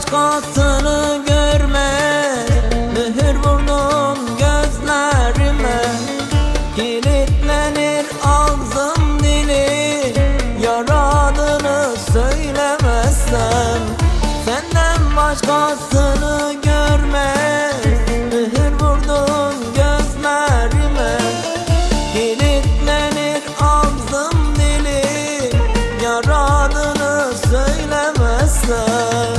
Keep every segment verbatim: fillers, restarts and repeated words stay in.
başkasını görmez. Mühür vurdun gözlerime, kilitlenir ağzım dili. Yaradını söylemezsem senden başkasını görmez. Mühür vurdun gözlerime, kilitlenir ağzım dili. Yaradını söylemezsem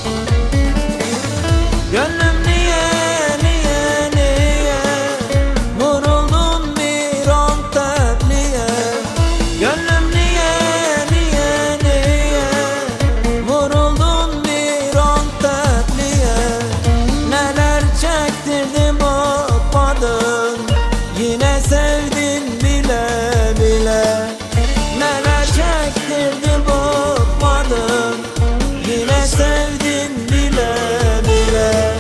gönlüm niye, niye, niye vuruldun bir Antepli'ye? Gönlüm niye, niye, niye vuruldun bir Antepli'ye? Neler çektirdim bakmadın, yine sevdin bile bile. Neler çektirdim bakmadın, yine sevdin bile bile.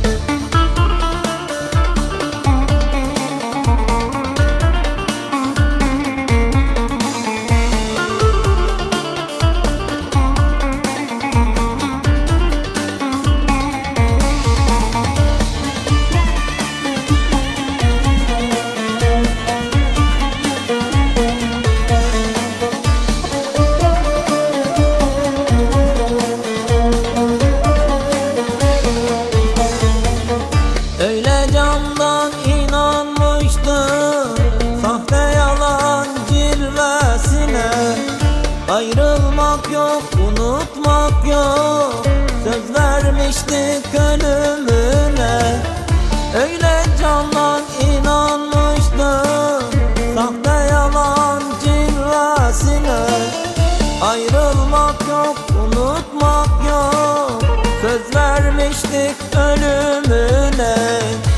Öyle candan inanmıştım sahte yalan cilvesine. Ayrılmak yok, unutmak yok, söz vermiştik ölümüne. Öyle candan inanmıştım sahte yalan cilvesine. Ayrılmak yok, unutmak yok, söz vermiştik ölümüne.